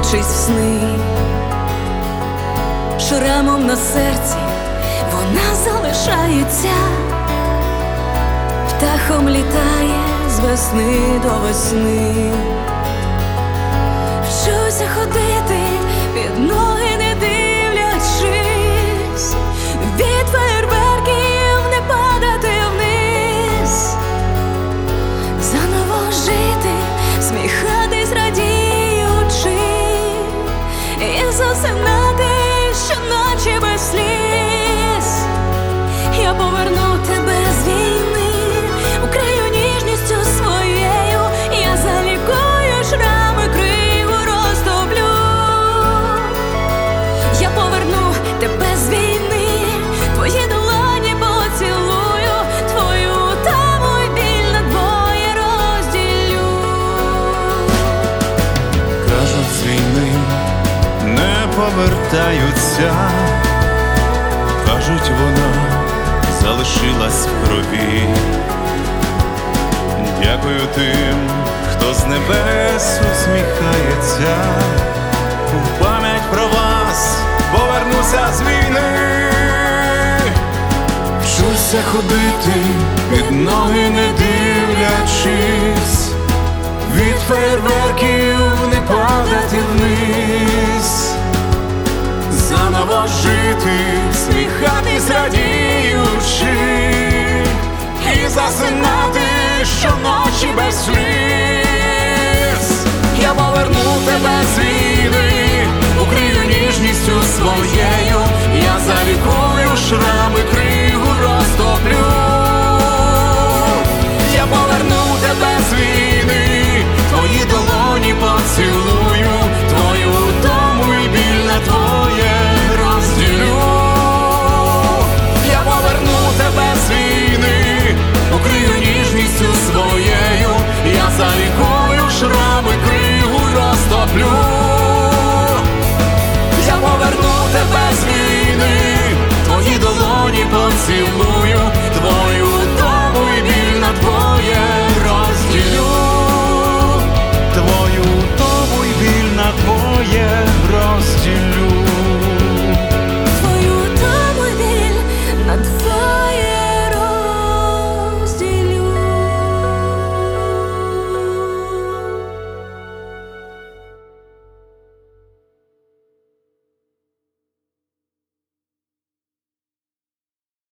дивлячись в сни. Шрамом на серці вона залишається, птахом літає з весни до весни. Вчуся ходити під ноги, не дивлячись, від фейерверків не падати вниз, заново жити, сміхатись, радіючи, і засинати щоночі без сліз. Я поверну тебе з війни, укрию ніжністю своєю, я залікую шрами, криву розтоплю. Я поверну тебе з війни, твої долоні поцілую, твою утому й біль на двоє розділю. Кажуть, з війни не повертаються, кажуть, вона залишилась в крові. Дякую тим, хто з небес усміхається, в пам'ять про вас повернуся з війни. Вчуся ходити під ноги, не дивлячись, від фейерверків не падати вниз, заново жити, сміхатись, радіючи, і засинати щоночі без сліз. Я поверну тебе з війни, укрию ніжністю своєю, я залікую шрами, криву розтоплю. Я поверну тебе з війни, твої долоні поцілую, твою утому й біль на твоє розділю. Я поверну тебе з війни, укрию ніжністю своєю, я залікую шрами, криву розтоплю. Я поверну тебе з війни, твої долоні поцілую.